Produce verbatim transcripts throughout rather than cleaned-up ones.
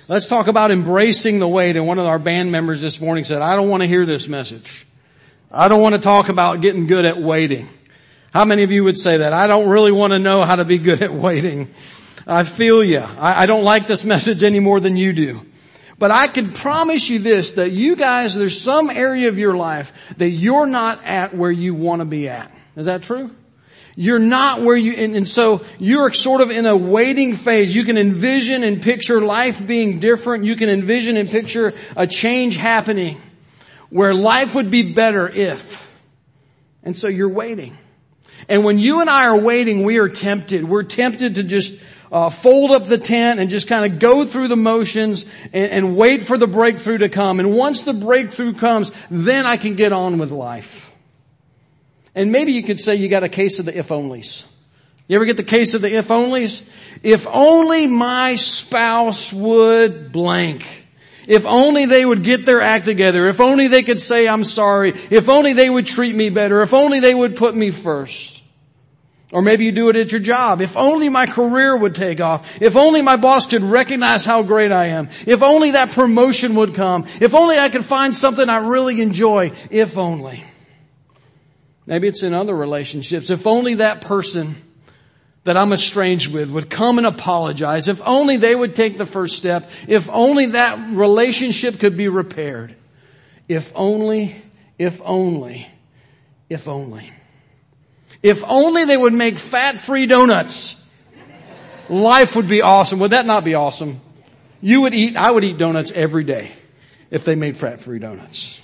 Let's talk about embracing the wait. And one of our band members this morning said, I don't want to hear this message. I don't want to talk about getting good at waiting. How many of you would say that? I don't really want to know how to be good at waiting. I feel you. I, I don't like this message any more than you do. But I can promise you this, that you guys, there's some area of your life that you're not at where you want to be at. Is that true? You're not where you, and, and so you're sort of in a waiting phase. You can envision and picture life being different. You can envision and picture a change happening where life would be better if. And so you're waiting. And when you and I are waiting, we are tempted. We're tempted to just uh, fold up the tent and just kind of go through the motions and, and wait for the breakthrough to come. And once the breakthrough comes, then I can get on with life. And maybe you could say you got a case of the if-onlys. You ever get the case of the if-onlys? If only my spouse would blank. If only they would get their act together. If only they could say I'm sorry. If only they would treat me better. If only they would put me first. Or maybe you do it at your job. If only my career would take off. If only my boss could recognize how great I am. If only that promotion would come. If only I could find something I really enjoy. If only. Maybe it's in other relationships. If only that person that I'm estranged with would come and apologize. If only they would take the first step. If only that relationship could be repaired. If only, if only, if only. If only they would make fat-free donuts. Life would be awesome. Would that not be awesome? You would eat, I would eat donuts every day if they made fat-free donuts.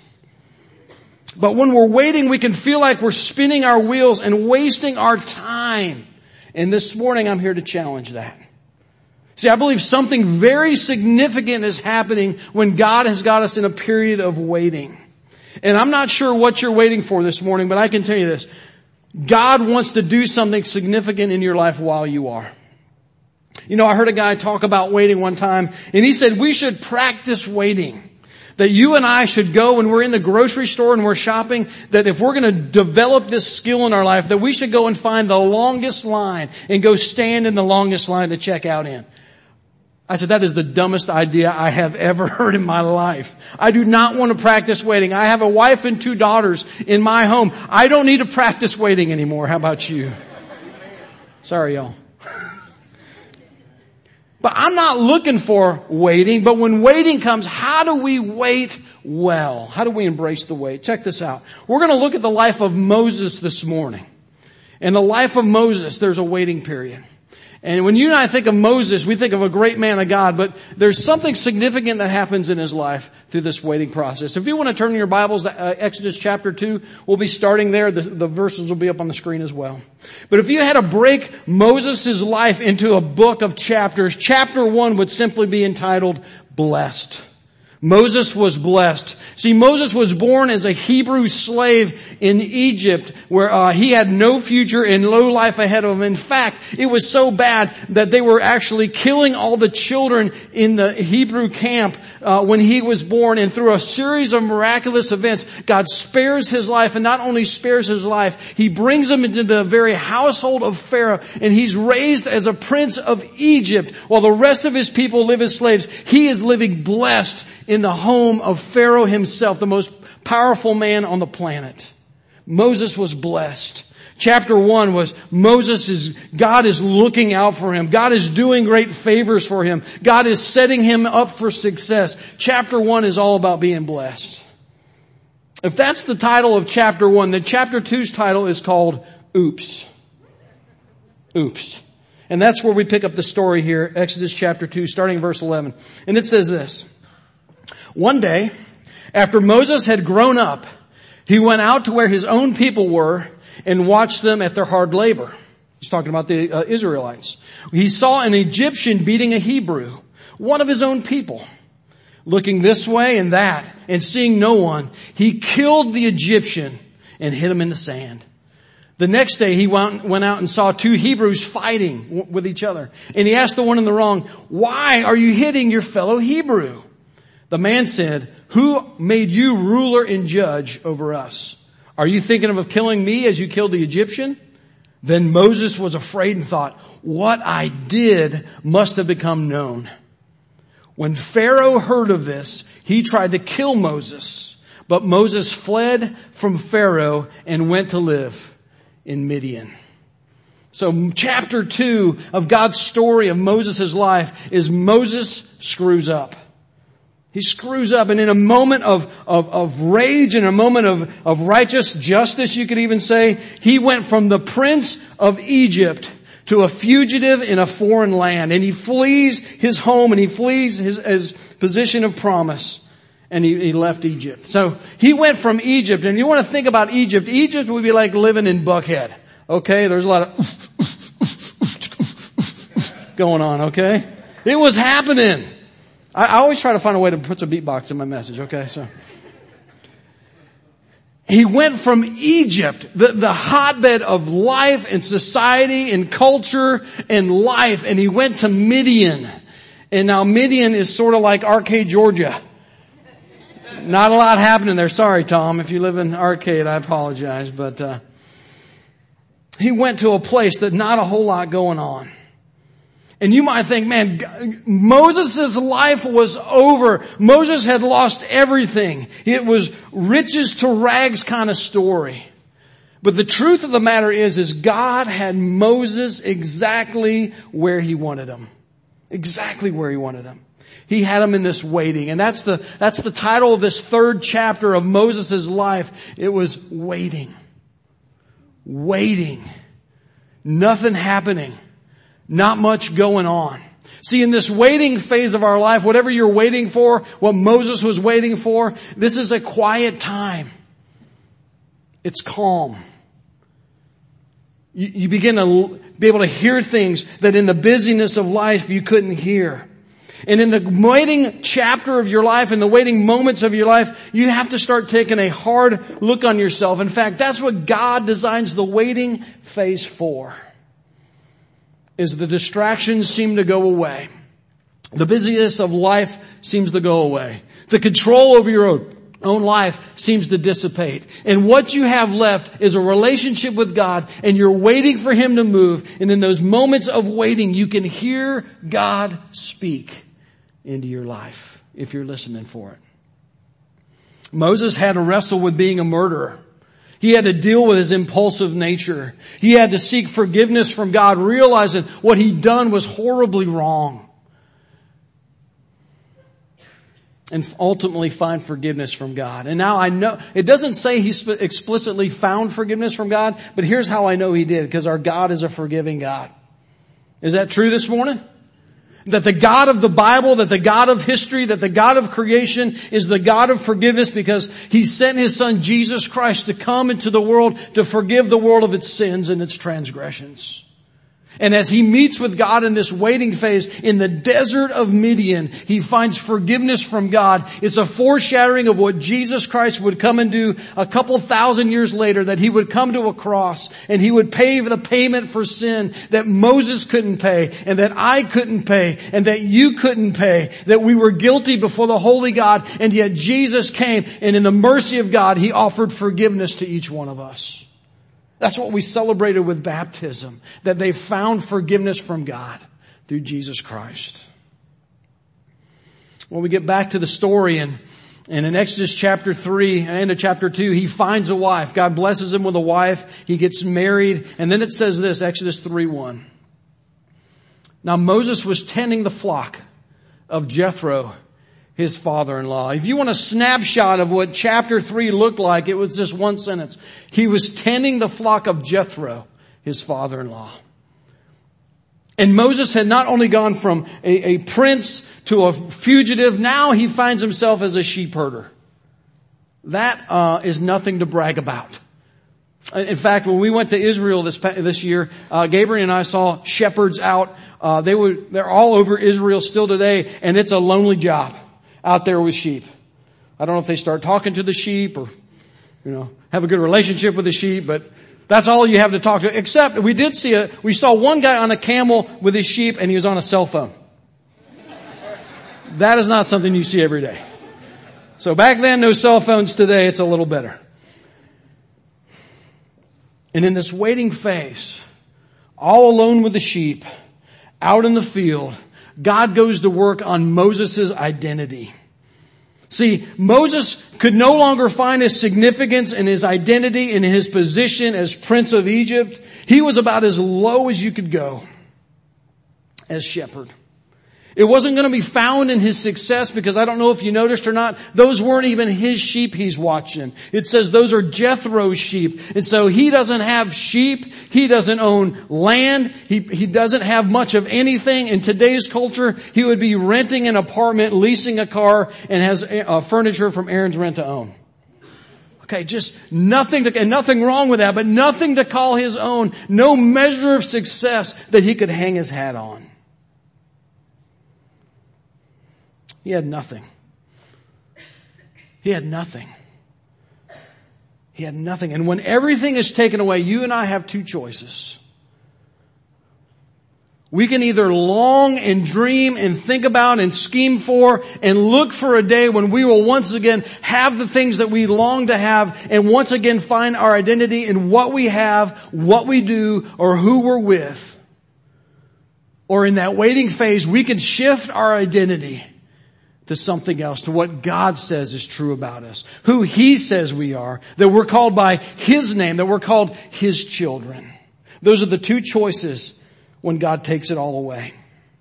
But when we're waiting, we can feel like we're spinning our wheels and wasting our time. And this morning, I'm here to challenge that. See, I believe something very significant is happening when God has got us in a period of waiting. And I'm not sure what you're waiting for this morning, but I can tell you this. God wants to do something significant in your life while you are. You know, I heard a guy talk about waiting one time, and he said we should practice waiting. That you and I should go when we're in the grocery store and we're shopping, that if we're going to develop this skill in our life, that we should go and find the longest line and go stand in the longest line to check out in. I said, that is the dumbest idea I have ever heard in my life. I do not want to practice waiting. I have a wife and two daughters in my home. I don't need to practice waiting anymore. How about you? Sorry, y'all. But I'm not looking for waiting, but when waiting comes, how do we wait well? How do we embrace the wait? Check this out. We're going to look at the life of Moses this morning. In the life of Moses, there's a waiting period. And when you and I think of Moses, we think of a great man of God, but there's something significant that happens in his life through this waiting process. If you want to turn in your Bibles to uh, Exodus chapter two, we'll be starting there. The, the verses will be up on the screen as well. But if you had to break Moses' life into a book of chapters, chapter one would simply be entitled Blessed. Moses was blessed. See, Moses was born as a Hebrew slave in Egypt where uh, he had no future and no life ahead of him. In fact, it was so bad that they were actually killing all the children in the Hebrew camp uh, when he was born. And through a series of miraculous events, God spares his life, and not only spares his life, he brings him into the very household of Pharaoh, and he's raised as a prince of Egypt while the rest of his people live as slaves. He is living blessed in the home of Pharaoh himself, the most powerful man on the planet. Moses was blessed. Chapter one was Moses is, God is looking out for him. God is doing great favors for him. God is setting him up for success. Chapter one is all about being blessed. If that's the title of chapter one, then chapter two's title is called Oops. Oops. And that's where we pick up the story here, Exodus chapter two, starting verse eleven. And it says this. One day, after Moses had grown up, he went out to where his own people were and watched them at their hard labor. He's talking about the uh, Israelites. He saw an Egyptian beating a Hebrew, one of his own people. Looking this way and that and seeing no one, he killed the Egyptian and hid him in the sand. The next day he went, went out and saw two Hebrews fighting w- with each other. And he asked the one in the wrong, "Why are you hitting your fellow Hebrew?" The man said, "Who made you ruler and judge over us? Are you thinking of killing me as you killed the Egyptian?" Then Moses was afraid and thought, "What I did must have become known. When Pharaoh heard of this, he tried to kill Moses. But Moses fled from Pharaoh and went to live in Midian. So chapter two of God's story of Moses' life is Moses screws up. He screws up, and in a moment of, of, of rage, in a moment of, of righteous justice, you could even say, he went from the prince of Egypt to a fugitive in a foreign land. And he flees his home, and he flees his, his position of promise. And he, he left Egypt. So he went from Egypt, and you want to think about Egypt. Egypt would be like living in Buckhead. Okay, there's a lot of going on, okay? It was happening. I, I always try to find a way to put some beatbox in my message, okay? So he went from Egypt, the, the hotbed of life and society and culture and life, and he went to Midian. And now Midian is sort of like Arcade, Georgia. Not a lot happening there. Sorry, Tom. If you live in Arcade, I apologize. But uh he went to a place that not a whole lot going on. And you might think, man, Moses' life was over. Moses had lost everything. It was riches to rags kind of story. But the truth of the matter is, is God had Moses exactly where he wanted him. Exactly where he wanted him. He had him in this waiting. And that's the, that's the title of this third chapter of Moses' life. It was waiting. Waiting. Nothing happening. Not much going on. See, in this waiting phase of our life, whatever you're waiting for, what Moses was waiting for, this is a quiet time. It's calm. You, you begin to be able to hear things that in the busyness of life you couldn't hear. And in the waiting chapter of your life, in the waiting moments of your life, you have to start taking a hard look on yourself. In fact, that's what God designs the waiting phase for. Is the distractions seem to go away. The busyness of life seems to go away. The control over your own, own life seems to dissipate. And what you have left is a relationship with God, and you're waiting for Him to move. And in those moments of waiting, you can hear God speak into your life if you're listening for it. Moses had to wrestle with being a murderer. He had to deal with his impulsive nature. He had to seek forgiveness from God, realizing what he'd done was horribly wrong. And ultimately find forgiveness from God. And now I know, it doesn't say he explicitly found forgiveness from God, but here's how I know he did, because our God is a forgiving God. Is that true this morning? That the God of the Bible, that the God of history, that the God of creation is the God of forgiveness, because He sent His Son Jesus Christ to come into the world to forgive the world of its sins and its transgressions. And as he meets with God in this waiting phase in the desert of Midian, he finds forgiveness from God. It's a foreshadowing of what Jesus Christ would come and do a couple thousand years later, that He would come to a cross and He would pay the payment for sin that Moses couldn't pay, and that I couldn't pay, and that you couldn't pay, that we were guilty before the holy God, and yet Jesus came, and in the mercy of God, He offered forgiveness to each one of us. That's what we celebrated with baptism, that they found forgiveness from God through Jesus Christ. When we get back to the story, and, and in Exodus chapter three and into chapter two, he finds a wife. God blesses him with a wife. He gets married. And then it says this, Exodus three one. Now Moses was tending the flock of Jethro, his father-in-law. If you want a snapshot of what chapter three looked like, it was just one sentence. He was tending the flock of Jethro, his father-in-law. And Moses had not only gone from a, a prince to a fugitive, now he finds himself as a sheep herder. That uh, is nothing to brag about. In fact, when we went to Israel this this year, uh, Gabriel and I saw shepherds out. Uh, they were they're all over Israel still today, and it's a lonely job out there with sheep. I don't know if they start talking to the sheep or, you know, have a good relationship with the sheep, but that's all you have to talk to. Except we did see a, we saw one guy on a camel with his sheep, and he was on a cell phone. That is not something you see every day. So back then, no cell phones. Today, it's a little better. And in this waiting phase, all alone with the sheep, out in the field, God goes to work on Moses' identity. See, Moses could no longer find his significance and his identity in his position as Prince of Egypt. He was about as low as you could go as shepherd. It wasn't going to be found in his success, because I don't know if you noticed or not, those weren't even his sheep he's watching. It says those are Jethro's sheep. And so he doesn't have sheep. He doesn't own land. He, he doesn't have much of anything. In today's culture, he would be renting an apartment, leasing a car, and has uh, furniture from Aaron's Rent to Own. Okay, just nothing to, and nothing wrong with that, but nothing to call his own. No measure of success that he could hang his hat on. He had nothing. He had nothing. He had nothing. And when everything is taken away, you and I have two choices. We can either long and dream and think about and scheme for and look for a day when we will once again have the things that we long to have, and once again find our identity in what we have, what we do, or who we're with. Or in that waiting phase, we can shift our identity to something else, to what God says is true about us, who He says we are, that we're called by His name, that we're called His children. Those are the two choices when God takes it all away.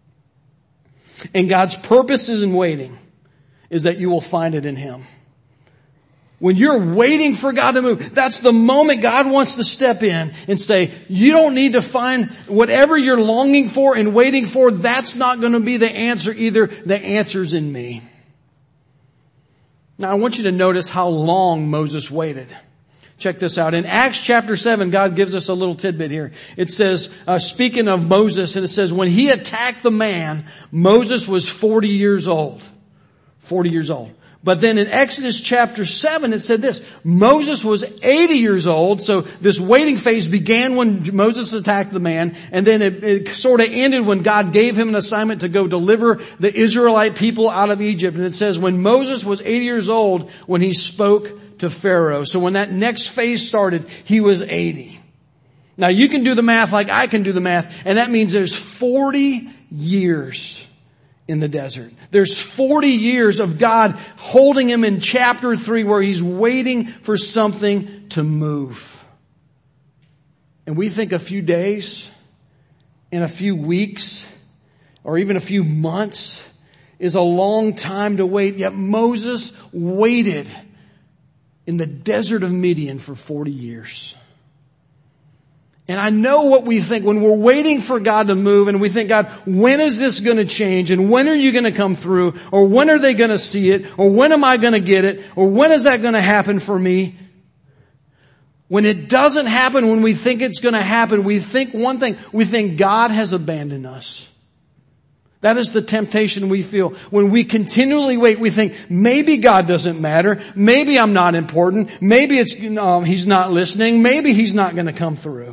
And God's purposes in waiting is that you will find it in Him. When you're waiting for God to move, that's the moment God wants to step in and say, you don't need to find whatever you're longing for and waiting for. That's not going to be the answer either. The answer's in me. Now I want you to notice how long Moses waited. Check this out. In Acts chapter seven, God gives us a little tidbit here. It says, uh, speaking of Moses, and it says, when he attacked the man, Moses was forty years old. forty years old. But then in Exodus chapter seven, it said this, Moses was eighty years old. So this waiting phase began when Moses attacked the man. And then it, it sort of ended when God gave him an assignment to go deliver the Israelite people out of Egypt. And it says when Moses was eighty years old, when he spoke to Pharaoh. So when that next phase started, he was eighty. Now you can do the math like I can do the math. And that means there's forty years in the desert. There's forty years of God holding him in chapter three where he's waiting for something to move. And we think a few days, and a few weeks, or even a few months is a long time to wait. Yet Moses waited in the desert of Midian for forty years. And I know what we think when we're waiting for God to move, and we think, God, when is this going to change? And when are you going to come through? Or when are they going to see it? Or when am I going to get it? Or when is that going to happen for me? When it doesn't happen, when we think it's going to happen, we think one thing, we think God has abandoned us. That is the temptation we feel. When we continually wait, we think, maybe God doesn't matter. Maybe I'm not important. Maybe it's, um, He's not listening. Maybe He's not going to come through.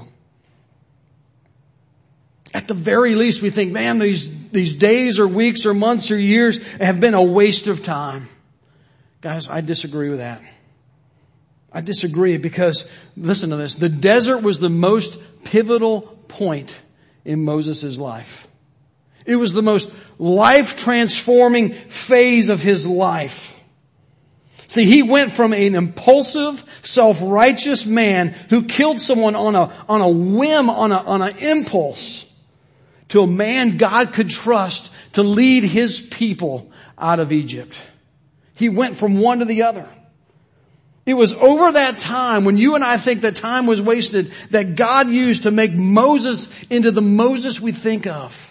At the very least, we think, man, these, these days or weeks or months or years have been a waste of time. Guys, I disagree with that. I disagree because, listen to this, the desert was the most pivotal point in Moses' life. It was the most life-transforming phase of his life. See, he went from an impulsive, self-righteous man who killed someone on a, on a whim, on a, on an impulse, to a man God could trust to lead His people out of Egypt. He went from one to the other. It was over that time when you and I think that time was wasted that God used to make Moses into the Moses we think of.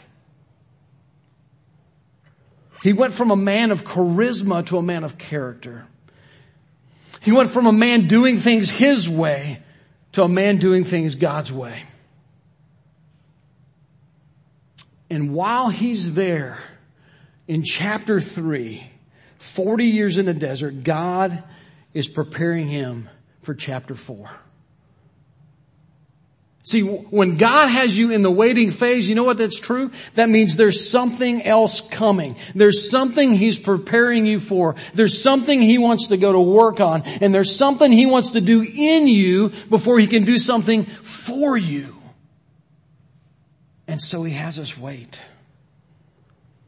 He went from a man of charisma to a man of character. He went from a man doing things his way to a man doing things God's way. And while he's there in chapter three, forty years in the desert, God is preparing him for chapter four. See, when God has you in the waiting phase, you know what that's true? That means there's something else coming. There's something He's preparing you for. There's something He wants to go to work on. And there's something He wants to do in you before He can do something for you. And so He has us wait.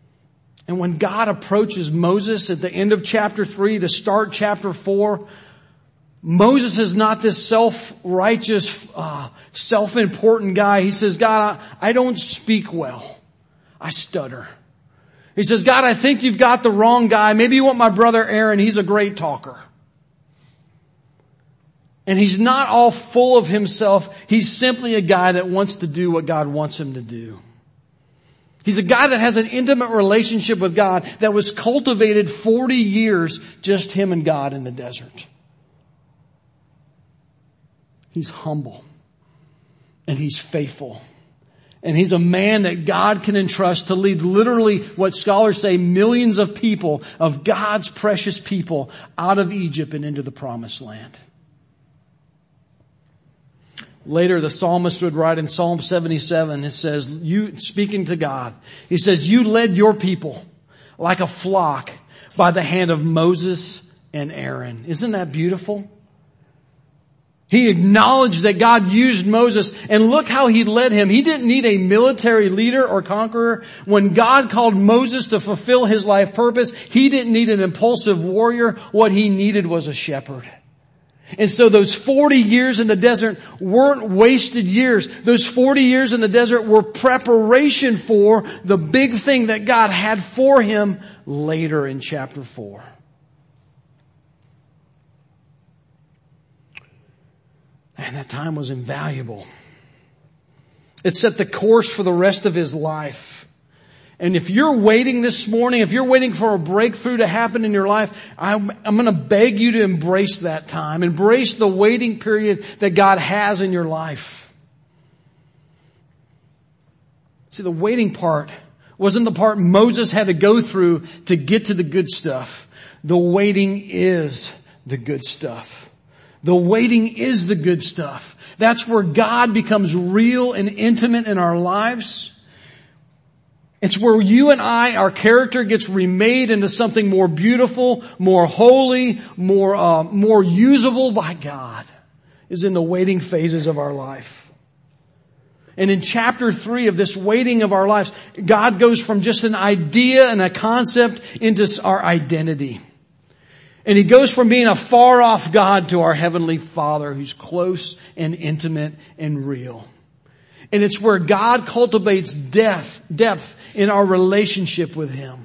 And when God approaches Moses at the end of chapter three to start chapter four, Moses is not this self-righteous, uh, self-important guy. He says, God, I, I don't speak well. I stutter. He says, God, I think you've got the wrong guy. Maybe you want my brother Aaron. He's a great talker. And he's not all full of himself. He's simply a guy that wants to do what God wants him to do. He's a guy that has an intimate relationship with God that was cultivated forty years, just him and God in the desert. He's humble. And he's faithful. And he's a man that God can entrust to lead literally what scholars say millions of people, of God's precious people, out of Egypt and into the promised land. Later, the psalmist would write in Psalm seventy-seven, it says, you, speaking to God, he says, you led your people like a flock by the hand of Moses and Aaron. Isn't that beautiful? He acknowledged that God used Moses, and look how he led him. He didn't need a military leader or conqueror. When God called Moses to fulfill his life purpose, he didn't need an impulsive warrior. What he needed was a shepherd. And so those forty years in the desert weren't wasted years. Those forty years in the desert were preparation for the big thing that God had for him later in chapter four. And that time was invaluable. It set the course for the rest of his life. And if you're waiting this morning, if you're waiting for a breakthrough to happen in your life, I'm, I'm going to beg you to embrace that time. Embrace the waiting period that God has in your life. See, the waiting part wasn't the part Moses had to go through to get to the good stuff. The waiting is the good stuff. The waiting is the good stuff. That's where God becomes real and intimate in our lives. It's where you and I, our character gets remade into something more beautiful, more holy, more, uh, more usable by God, is in the waiting phases of our life. And in chapter three of this waiting of our lives, God goes from just an idea and a concept into our identity. And He goes from being a far off God to our Heavenly Father who's close and intimate and real. And it's where God cultivates depth, depth in our relationship with Him.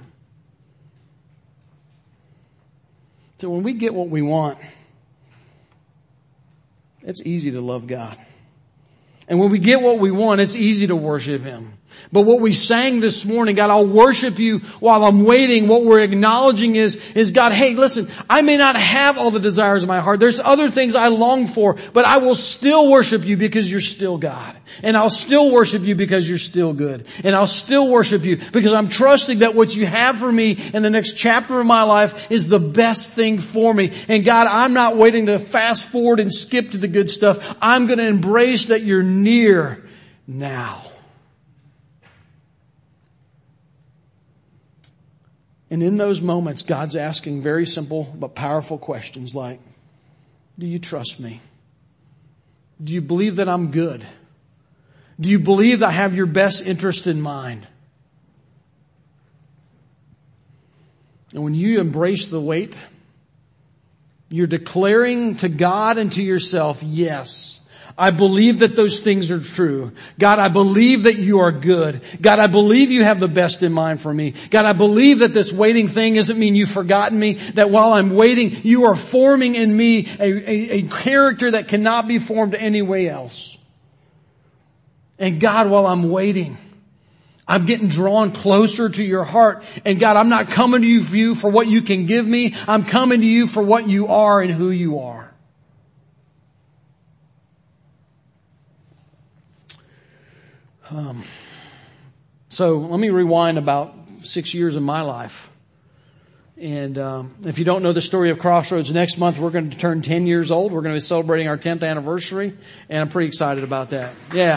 So when we get what we want, it's easy to love God. And when we get what we want, it's easy to worship Him. But what we sang this morning, God, I'll worship you while I'm waiting. What we're acknowledging is, is God, hey, listen, I may not have all the desires of my heart. There's other things I long for, but I will still worship you because you're still God. And I'll still worship you because you're still good. And I'll still worship you because I'm trusting that what you have for me in the next chapter of my life is the best thing for me. And God, I'm not waiting to fast forward and skip to the good stuff. I'm going to embrace that you're near now. And in those moments, God's asking very simple but powerful questions like, do you trust me? Do you believe that I'm good? Do you believe that I have your best interest in mind? And when you embrace the wait, you're declaring to God and to yourself, yes, I believe that those things are true. God, I believe that you are good. God, I believe you have the best in mind for me. God, I believe that this waiting thing doesn't mean you've forgotten me, that while I'm waiting, you are forming in me a, a, a character that cannot be formed any way else. And God, while I'm waiting, I'm getting drawn closer to your heart. And God, I'm not coming to you for you for what you can give me. I'm coming to you for what you are and who you are. Um, so let me rewind about six years of my life. And um, if you don't know the story of Crossroads, next month we're going to turn ten years old. We're going to be celebrating our tenth anniversary. And I'm pretty excited about that. Yeah.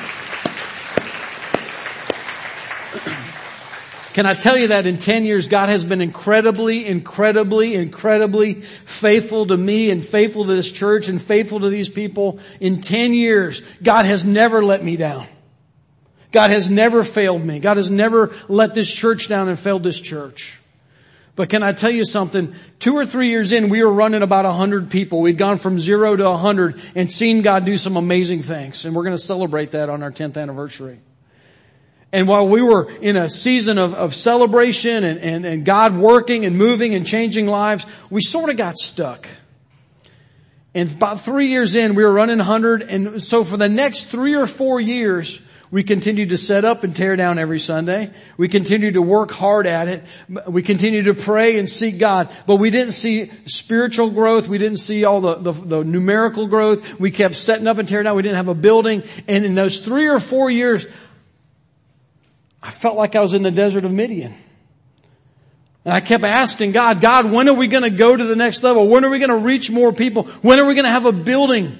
Can I tell you that in ten years, God has been incredibly, incredibly, incredibly faithful to me and faithful to this church and faithful to these people. In ten years, God has never let me down. God has never failed me. God has never let this church down and failed this church. But can I tell you something? Two or three years in, we were running about a hundred people. We'd gone from zero to a hundred and seen God do some amazing things. And we're going to celebrate that on our tenth anniversary. And while we were in a season of, of celebration and, and, and God working and moving and changing lives, we sort of got stuck. And about three years in, we were running a hundred. And so for the next three or four years, we continued to set up and tear down every Sunday. We continued to work hard at it. We continued to pray and seek God. But we didn't see spiritual growth. We didn't see all the, the, the numerical growth. We kept setting up and tearing down. We didn't have a building. And in those three or four years, I felt like I was in the desert of Midian. And I kept asking God, God, when are we going to go to the next level? When are we going to reach more people? When are we going to have a building?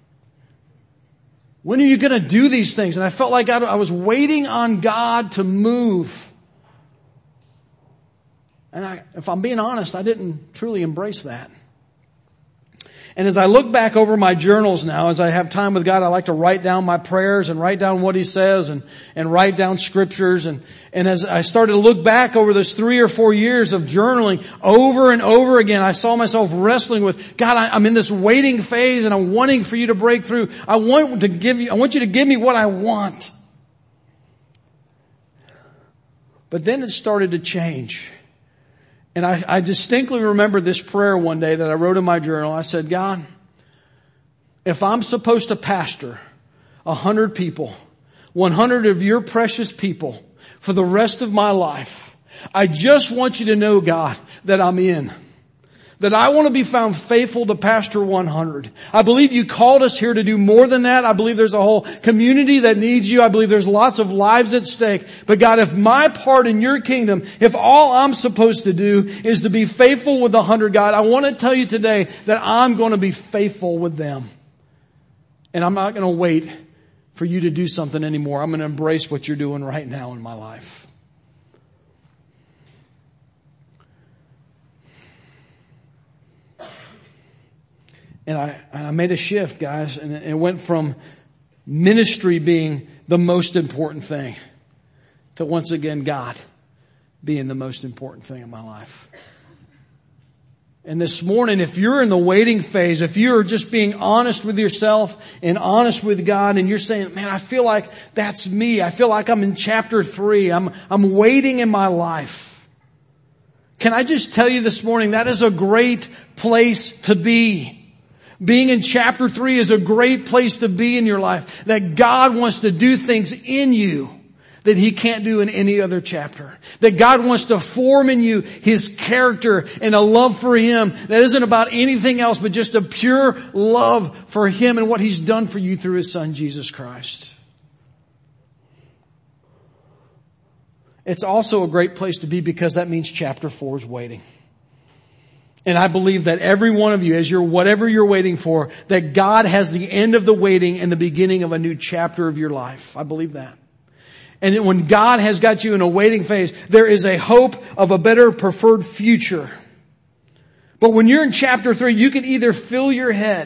When are you going to do these things? And I felt like I was waiting on God to move. And I, if I'm being honest, I didn't truly embrace that. And as I look back over my journals now, as I have time with God, I like to write down my prayers and write down what He says and, and write down scriptures. And, and as I started to look back over those three or four years of journaling over and over again, I saw myself wrestling with, God, I, I'm in this waiting phase and I'm wanting for you to break through. I want to give you, I want you to give me what I want. But then it started to change. And I, I distinctly remember this prayer one day that I wrote in my journal. I said, God, if I'm supposed to pastor a hundred people, one hundred of your precious people for the rest of my life, I just want you to know, God, that I'm in. That I want to be found faithful to pastor one hundred. I believe you called us here to do more than that. I believe there's a whole community that needs you. I believe there's lots of lives at stake. But God, if my part in your kingdom, if all I'm supposed to do is to be faithful with the hundred, God, I want to tell you today that I'm going to be faithful with them. And I'm not going to wait for you to do something anymore. I'm going to embrace what you're doing right now in my life. And I, and I made a shift, guys, and it went from ministry being the most important thing to once again God being the most important thing in my life. And this morning, if you're in the waiting phase, if you're just being honest with yourself and honest with God, and you're saying, man, I feel like that's me. I feel like I'm in chapter three. I'm, I'm waiting in my life. Can I just tell you this morning, that is a great place to be. Being in chapter three is a great place to be in your life. That God wants to do things in you that He can't do in any other chapter. That God wants to form in you His character and a love for Him that isn't about anything else but just a pure love for Him and what He's done for you through His Son, Jesus Christ. It's also a great place to be because that means chapter four is waiting. And I believe that every one of you, as you're whatever you're waiting for, that God has the end of the waiting and the beginning of a new chapter of your life. I believe that. And when God has got you in a waiting phase, there is a hope of a better preferred future. But when you're in chapter three, you can either fill your head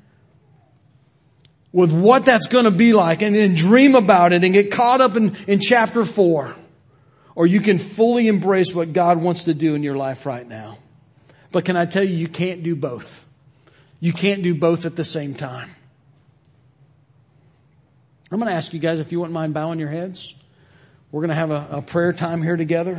with what that's going to be like and then dream about it and get caught up in, in chapter four. Or you can fully embrace what God wants to do in your life right now. But can I tell you, you can't do both. You can't do both at the same time. I'm going to ask you guys if you wouldn't mind bowing your heads. We're going to have a, a prayer time here together.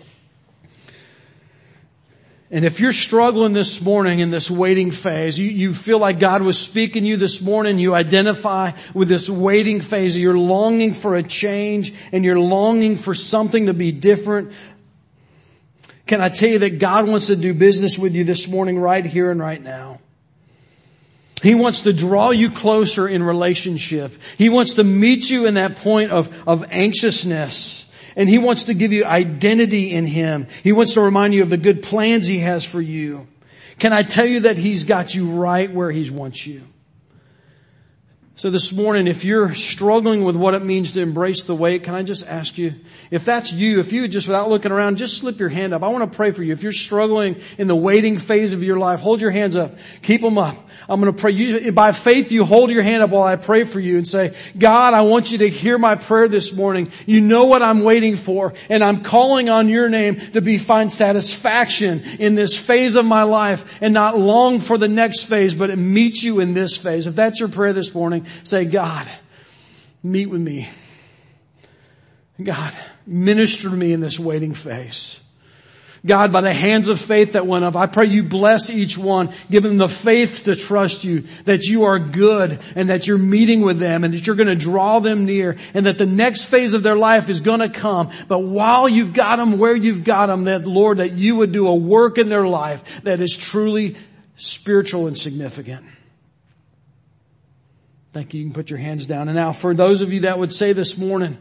And if you're struggling this morning in this waiting phase, you, you feel like God was speaking to you this morning, you identify with this waiting phase, you're longing for a change and you're longing for something to be different. Can I tell you that God wants to do business with you this morning right here and right now? He wants to draw you closer in relationship. He wants to meet you in that point of, of anxiousness. And He wants to give you identity in Him. He wants to remind you of the good plans He has for you. Can I tell you that He's got you right where He wants you? So this morning, if you're struggling with what it means to embrace the wait, can I just ask you, if that's you, if you would just without looking around, just slip your hand up. I want to pray for you. If you're struggling in the waiting phase of your life, hold your hands up. Keep them up. I'm going to pray. You, by faith, you hold your hand up while I pray for you and say, God, I want you to hear my prayer this morning. You know what I'm waiting for, and I'm calling on your name to be find satisfaction in this phase of my life and not long for the next phase, but meet you in this phase. If that's your prayer this morning, say, God, meet with me. God, minister to me in this waiting phase. God, by the hands of faith that went up, I pray you bless each one, give them the faith to trust you, that you are good and that you're meeting with them and that you're going to draw them near and that the next phase of their life is going to come. But while you've got them where you've got them, that Lord, that you would do a work in their life that is truly spiritual and significant. Thank you. You can put your hands down. And now for those of you that would say this morning,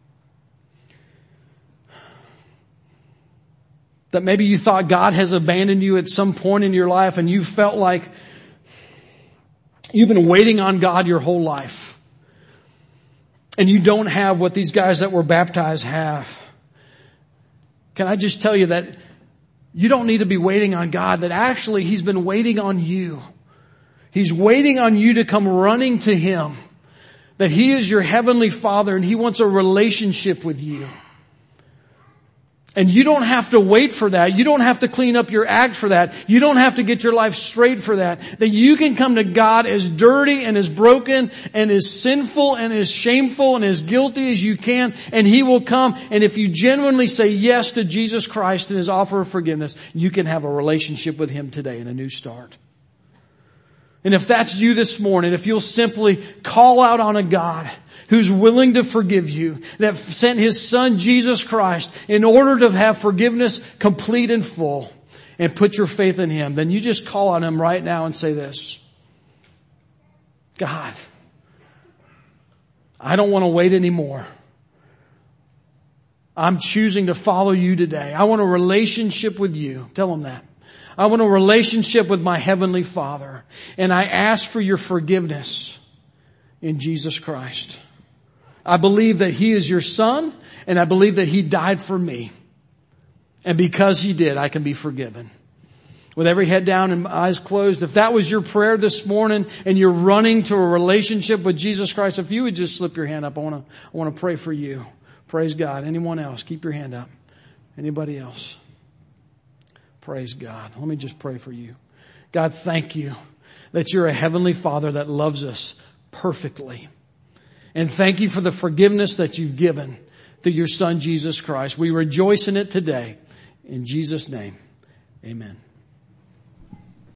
that maybe you thought God has abandoned you at some point in your life and you felt like you've been waiting on God your whole life. And you don't have what these guys that were baptized have. Can I just tell you that you don't need to be waiting on God, that actually He's been waiting on you. He's waiting on you to come running to Him. That He is your heavenly Father and He wants a relationship with you. And you don't have to wait for that. You don't have to clean up your act for that. You don't have to get your life straight for that. That you can come to God as dirty and as broken and as sinful and as shameful and as guilty as you can. And He will come. And if you genuinely say yes to Jesus Christ and His offer of forgiveness, you can have a relationship with Him today and a new start. And if that's you this morning, if you'll simply call out on a God who's willing to forgive you, that sent His Son Jesus Christ in order to have forgiveness complete and full, and put your faith in Him, then you just call on Him right now and say this: God, I don't want to wait anymore. I'm choosing to follow you today. I want a relationship with you. Tell Him that. I want a relationship with my Heavenly Father. And I ask for your forgiveness in Jesus Christ. I believe that He is your Son, and I believe that He died for me. And because He did, I can be forgiven. With every head down and eyes closed, if that was your prayer this morning and you're running to a relationship with Jesus Christ, if you would just slip your hand up, I want to, I want to pray for you. Praise God. Anyone else? Keep your hand up. Anybody else? Praise God. Let me just pray for you. God, thank you that you're a Heavenly Father that loves us perfectly. And thank you for the forgiveness that you've given through your Son, Jesus Christ. We rejoice in it today. In Jesus' name, amen.